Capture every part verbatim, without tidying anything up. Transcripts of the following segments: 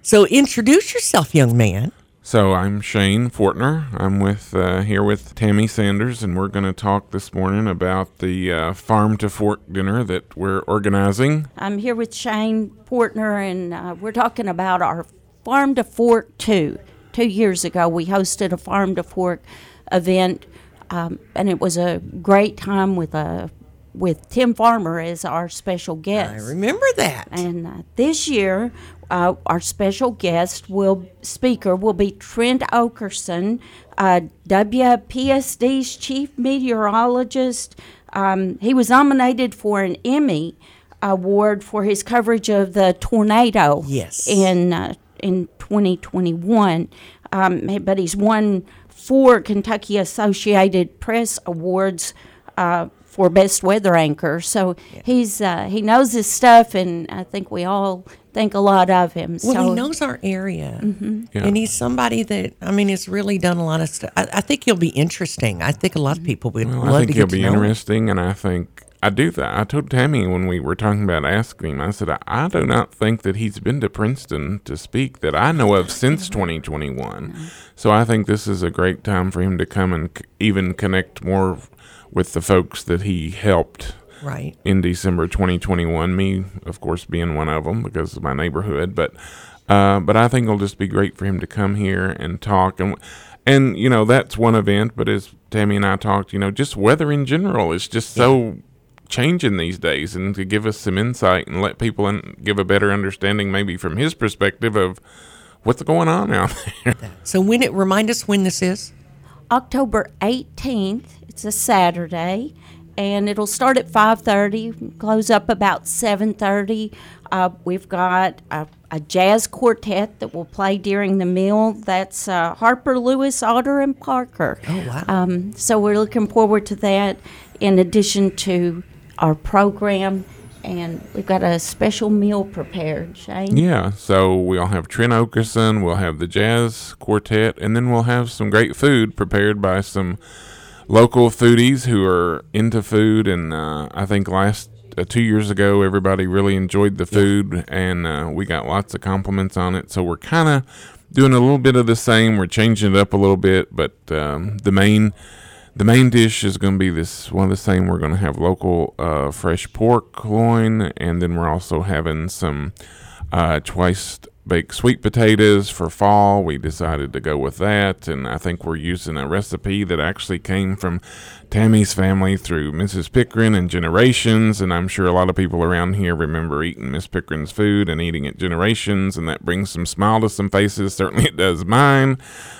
So introduce yourself, young man. So I'm Shane Fortner. I'm with uh, here with Tammy Sanders, and we're going to talk this morning about the uh, Farm to Fork dinner that we're organizing. I'm here with Shane Fortner, and uh, we're talking about our Farm to Fork two. Two years ago, we hosted a Farm to Fork event, um, and it was a great time with a with Tim Farmer as our special guest. I remember that. And uh, this year, uh, our special guest will speaker will be Trent Okerson, uh, W P S D's chief meteorologist. Um, he was nominated for an Emmy Award for his coverage of the tornado. Yes. In uh, in twenty twenty-one, um, but he's won four Kentucky Associated Press Awards uh, for best weather anchor. So yeah. he's uh, he knows his stuff, and I think we all think a lot of him. Well, so, he knows our area, mm-hmm. yeah. and he's somebody that I mean has really done a lot of stuff. I, I think he'll be interesting. I think a lot of people would well, love I think to he'll get to be know interesting, and I think I do that. I told Tammy when we were talking about asking him, I said, I, I do not think that he's been to Princeton to speak that I know of since twenty twenty-one. Mm-hmm. So I think this is a great time for him to come and c- even connect more with the folks that he helped right in December twenty twenty-one. Me, of course, being one of them because of my neighborhood. But uh, but I think it'll just be great for him to come here and talk. And, and you know, that's one event. But as Tammy and I talked, you know, just weather in general is just so yeah. changing these days. And to give us some insight and let people in, give a better understanding maybe from his perspective of what's going on out there. So when it remind us when this is? October eighteenth. It's a Saturday, and it'll start at five thirty, close up about seven thirty. Uh, we've got a, a jazz quartet that will play during the meal. That's uh, Harper, Lewis, Otter, and Parker. Oh, wow. Um, so we're looking forward to that in addition to our program, and we've got a special meal prepared, Shane. Yeah, so we'll have Trent Okerson, we'll have the jazz quartet, and then we'll have some great food prepared by some local foodies who are into food, and uh, I think last uh, two years ago everybody really enjoyed the food, yeah. and uh, we got lots of compliments on it. So we're kind of doing a little bit of the same. We're changing it up a little bit, but um, the main the main dish is going to be this one of the same. We're going to have local uh, fresh pork loin, and then we're also having some uh, twice baked sweet potatoes for fall. We decided to go with that, and I think we're using a recipe that actually came from Tammy's family through Missus Pickren and generations, and I'm sure a lot of people around here remember eating Miss Pickren's food and eating it generations, and that brings some smile to some faces. Certainly it does mine.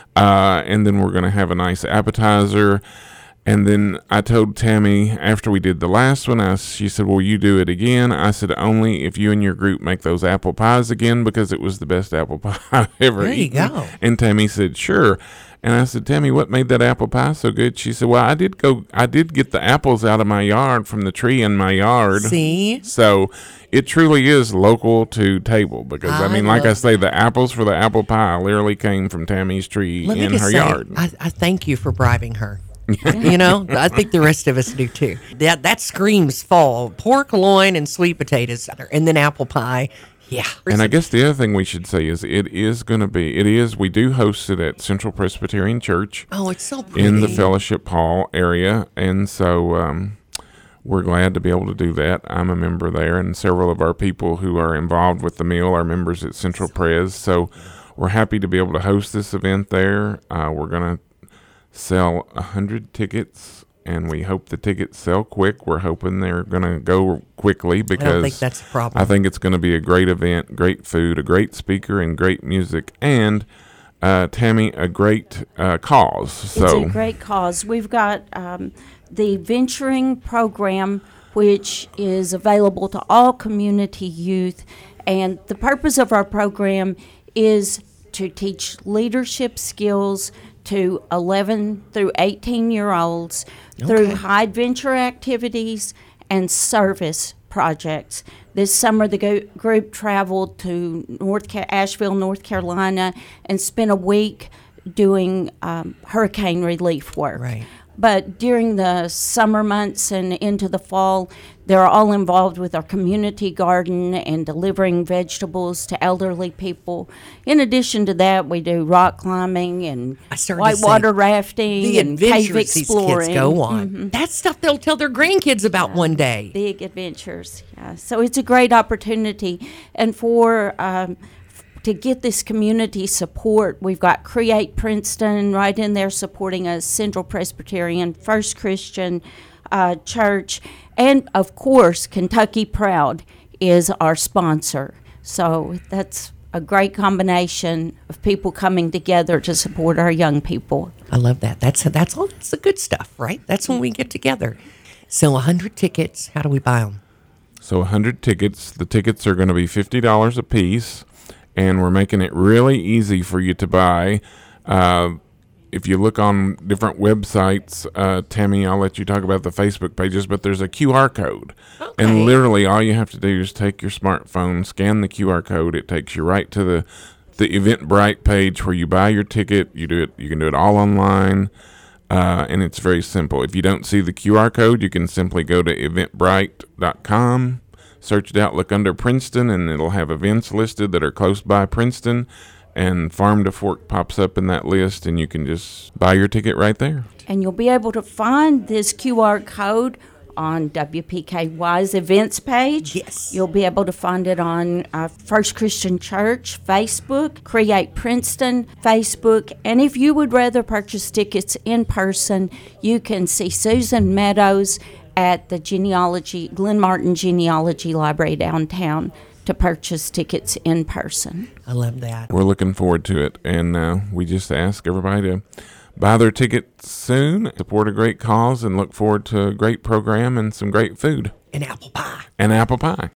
Uh, and then we're going to have a nice appetizer. And then I told Tammy after we did the last one, I, she said, will you do it again? I said, only if you and your group make those apple pies again, because it was the best apple pie I've ever there eaten. There you go. And Tammy said, sure. And I said, Tammy, what made that apple pie so good? She said, well, I did go, I did get the apples out of my yard from the tree in my yard. See? So it truly is local to table because, I, I mean, like I love say, the apples for the apple pie literally came from Tammy's tree Let me in just her say, yard. I, I thank you for bribing her. You know, I think the rest of us do too. That that screams fall. Pork loin and sweet potatoes, and then apple pie. Yeah. And I guess the other thing we should say is it is going to be, it is, we do host it at Central Presbyterian Church. Oh, it's so pretty. In the Fellowship Hall area. And so um, we're glad to be able to do that. I'm a member there, and several of our people who are involved with the meal are members at Central Pres. So we're happy to be able to host this event there. Uh, we're going to sell one hundred tickets, and we hope the tickets sell quick. We're hoping they're going to go quickly because I don't think that's a problem. I think it's going to be a great event, great food, a great speaker, and great music, and uh, Tammy, a great uh, cause. So it's a great cause. We've got um, the Venturing program, which is available to all community youth, and the purpose of our program is to teach leadership skills to eleven through eighteen year olds okay. through high adventure activities and service projects. This summer the go- group traveled to North Ca- Asheville, North Carolina, and spent a week doing um, hurricane relief work. Right. but during the summer months and into the fall, they're all involved with our community garden and delivering vegetables to elderly people. In addition to that, we do rock climbing and I started to whitewater say, rafting The and cave adventures these exploring. kids go on. That's stuff they'll tell their grandkids about one day. Big adventures. Yeah. So it's a great opportunity. And for um, f- to get this community support, we've got Create Princeton right in there supporting us, Central Presbyterian, First Christian uh, Church, and of course, Kentucky Proud is our sponsor. So that's a great combination of people coming together to support our young people. I love that. That's that's all. That's the good stuff, right? That's when we get together. So one hundred tickets. How do we buy them? So one hundred tickets. The tickets are going to be fifty dollars a piece, and we're making it really easy for you to buy. Uh, if you look on different websites, uh, Tammy, I'll let you talk about the Facebook pages, but there's a Q R code. Okay. And literally all you have to do is take your smartphone, scan the Q R code. It takes you right to the, the Eventbrite page where you buy your ticket. You do it. You can do it all online. Uh, and it's very simple. If you don't see the Q R code, you can simply go to eventbrite dot com, search it out, look under Princeton, and it'll have events listed that are close by Princeton. And Farm to Fork pops up in that list, and you can just buy your ticket right there. And you'll be able to find this Q R code on W P K Y's events page. Yes. You'll be able to find it on uh, First Christian Church Facebook, Create Princeton Facebook. And if you would rather purchase tickets in person, you can see Susan Meadows at the genealogy, Glen Martin Genealogy Library downtown to purchase tickets in person. I love that. We're looking forward to it, and uh, we just ask everybody to buy their tickets soon, support a great cause, and look forward to a great program and some great food. And apple pie. And apple pie.